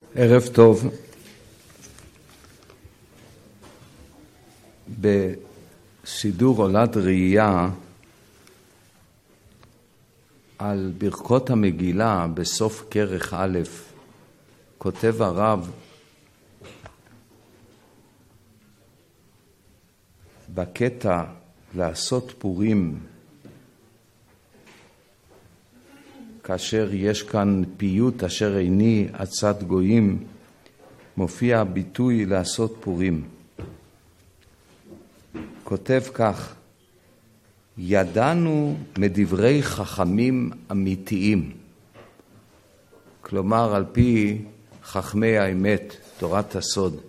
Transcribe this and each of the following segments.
ערב טוב. בסידור עולת ראייה על ברכות המגילה בסוף כרך א' כותב הרב בקטע לעשות פורים כאשר יש כאן פיוט אשר איני עצת גויים, מופיע ביטוי לעשות פורים. כותב כך: ידענו מדברי חכמים אמיתיים, כלומר על פי חכמי האמת, תורת הסוד,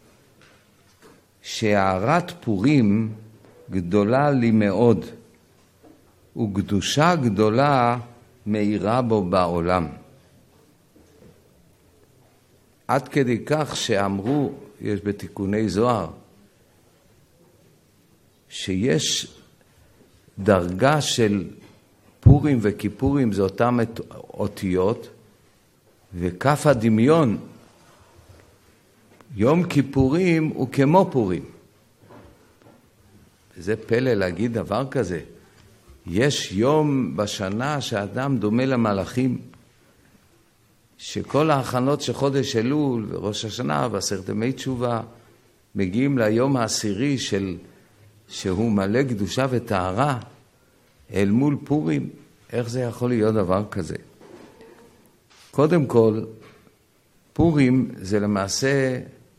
שהארת פורים גדולה לי מאוד, וקדושה גדולה מאירה בו בעולם. עד כדי כך שאמרו, יש בתיקוני זוהר, שיש דרגה של פורים וכיפורים, זה אותם אותיות, וכף הדמיון, יום כיפורים הוא כמו פורים. זה פלא להגיד דבר כזה. יש יום בשנה שאדם דומה למלאכים, שכל ההכנות של חודש אלול וראש השנה ועשרת ימי תשובה מגיעים ליום העשירי שהוא מלא קדושה וטהרה אל מול פורים. איך זה יכול להיות דבר כזה? קודם כל, פורים זה למעשה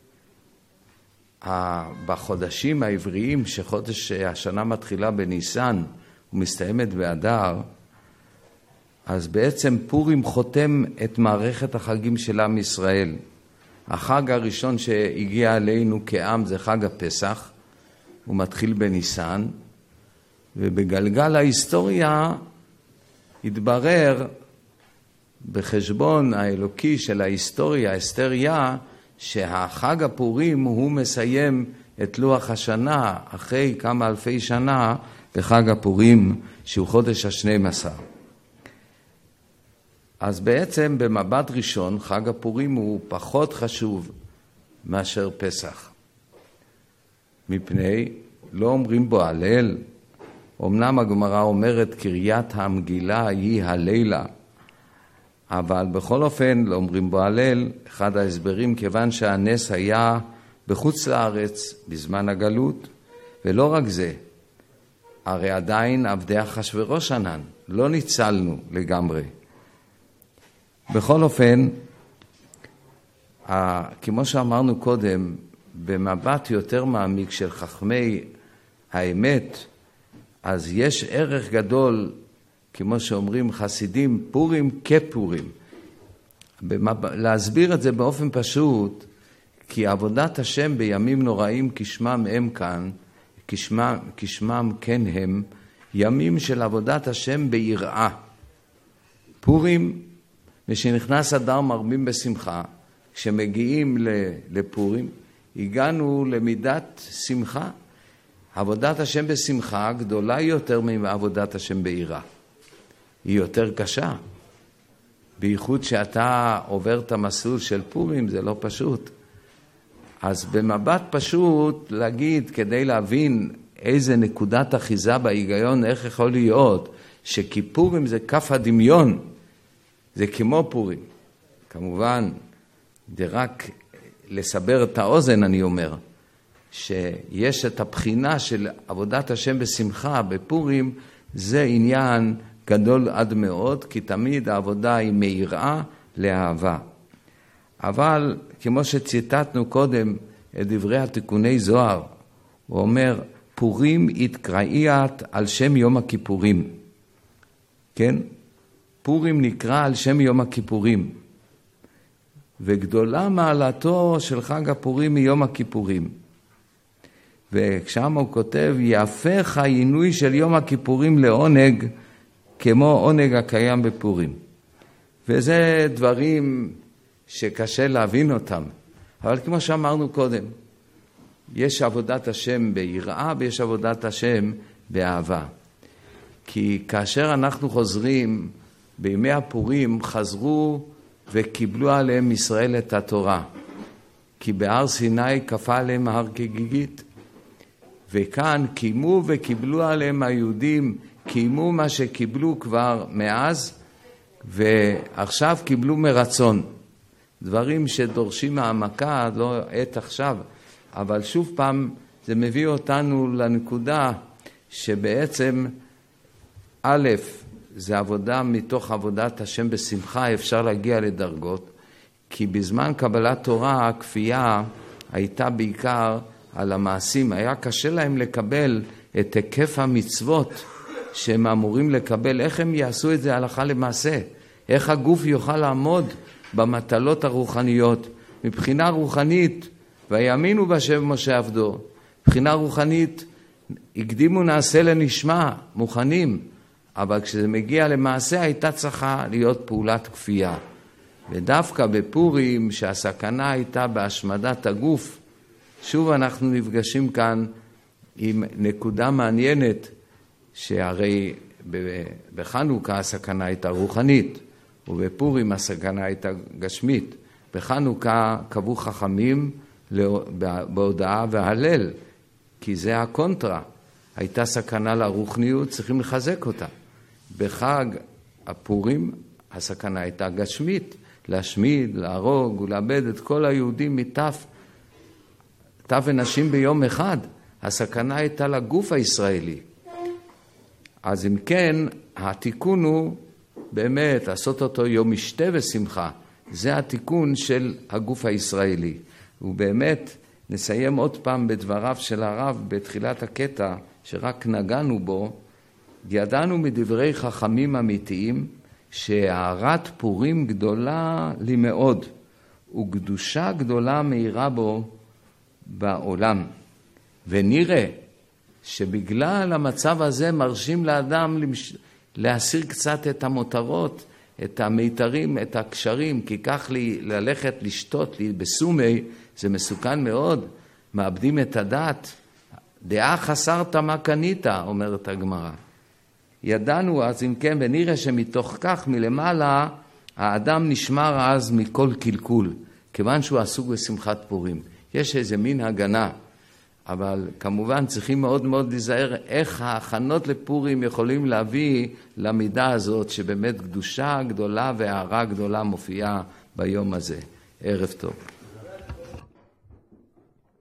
בחודשים העבריים, שחודש השנה מתחילה בניסן ומסתיימת באדר, אז בעצם פורים חותם את מערכת החגים של עם ישראל. החג הראשון שהגיע אלינו כעם זה חג הפסח, הוא מתחיל בניסן, ובגלגל ההיסטוריה התברר בחשבון האלוקי של ההיסטוריה, אסתריה, שהחג הפורים הוא מסיים את לוח השנה אחרי כמה אלפי שנה בחג הפורים שהוא חודש ה-12. אז בעצם במבט ראשון חג הפורים הוא פחות חשוב מאשר פסח. מפני לא אומרים בו הלל, אמנם הגמרא אומרת קריית המגילה היא הלילה, אבל בכל אופן לא אומרים בו הלל. אחד ההסברים, כיוון שהנס היה בחוץ לארץ בזמן הגלות, ולא רק זה, הרי עדיין עבדי אחשוורוש ענן, לא ניצלנו לגמרי. בכל אופן, כמו שאמרנו קודם, במבט יותר מעמיק של חכמי האמת, אז יש ערך גדול, כמו שאומרים חסידים, פורים כפורים. להסביר את זה באופן פשוט, כי עבודת השם בימים נוראים כשמם הם כאן, כשמם כן הם, ימים של עבודת השם ביראה. פורים, משנכנס אדר מרבים בשמחה, כשמגיעים לפורים, הגענו למידת שמחה. עבודת השם בשמחה גדולה יותר מעבודת השם ביראה. היא יותר קשה. בייחוד שאתה עובר את המסלול של פורים, זה לא פשוט. אז במבט פשוט להגיד, כדי להבין איזה נקודת אחיזה בהיגיון, איך יכול להיות שכיפורים זה כף הדמיון, זה כמו פורים. כמובן, זה רק לסבר את האוזן, אני אומר, שיש את הבחינה של עבודת השם בשמחה בפורים, זה עניין גדול עד מאוד, כי תמיד העבודה היא מיראה לאהבה. אבל כמו שציטטנו קודם את דברי התיקוני זוהר, הוא אומר, פורים התקראיית על שם יום הכיפורים. כן? פורים נקרא על שם יום הכיפורים. וגדולה מעלתו של חג הפורים מיום הכיפורים. וכשם הוא כותב, יהפך העינוי של יום הכיפורים לעונג, כמו עונג הקיים בפורים. וזה דברים שקשה להבין אותם. אבל כמו שאמרנו קודם, יש עבודת השם ביראה ויש עבודת השם באהבה. כי כאשר אנחנו חוזרים, בימי הפורים חזרו וקיבלו עליהם ישראל את התורה. כי בהר סיני כפה עליהם ההר כגיגית. וכאן קיימו וקיבלו עליהם היהודים, קיימו מה שקיבלו כבר מאז, ועכשיו קיבלו מרצון. דברים שדורשים העמקה, לא עת עכשיו, אבל שוב פעם זה מביא אותנו לנקודה שבעצם א', זה עבודה מתוך עבודת השם בשמחה, אפשר להגיע לדרגות, כי בזמן קבלת תורה הכפייה הייתה בעיקר על המעשים, היה קשה להם לקבל את היקף המצוות שהם אמורים לקבל, איך הם יעשו את זה הלכה למעשה, איך הגוף יוכל לעמוד במטלות הרוחניות, מבחינה רוחנית, ויאמינו בשם משה עבדו, מבחינה רוחנית, הקדימו נעשה לנשמע, מוכנים, אבל כשזה מגיע למעשה הייתה צריכה להיות פעולת כפייה. ודווקא בפורים שהסכנה הייתה בהשמדת הגוף, שוב אנחנו נפגשים כאן עם נקודה מעניינת, שהרי בחנוכה הסכנה הייתה רוחנית, ובפורים הסכנה הייתה גשמית. בחנוכה קבעו חכמים בהודעה וההלל, כי זה הקונטרה. הייתה סכנה לרוחניות, צריכים לחזק אותה. בחג הפורים הסכנה הייתה גשמית, להשמיד, להרוג ולאבד את כל היהודים מטף ונשים ביום אחד. הסכנה הייתה לגוף הישראלי. אז אם כן, התיקון הוא באמת לעשות אותו יום משתה ושמחה. זה התיקון של הגוף הישראלי. ובאמת נסיים עוד פעם בדבריו של הרב בתחילת הקטע שרק נגענו בו. ידענו מדברי חכמים אמיתיים שהארת פורים גדולה לי מאוד וקדושה גדולה מאירה בו בעולם. ונראה שבגלל המצב הזה מרשים לאדם להסיר קצת את המותרות, את המיתרים, את הקשרים, כי כך ללכת לשתות לי בסומי זה מסוכן מאוד, מאבדים את הדת. דעה חסרת מה קנית, אומרת הגמרא. ידענו אז אם כן, ונראה שמתוך כך מלמעלה האדם נשמר אז מכל קלקול, כיוון שהוא עסוק בשמחת פורים. יש איזה מין הגנה, אבל כמובן צריכים מאוד מאוד להיזהר איך ההכנות לפורים יכולים להביא למידה הזאת שבאמת קדושה גדולה והערה גדולה מופיעה ביום הזה. ערב טוב.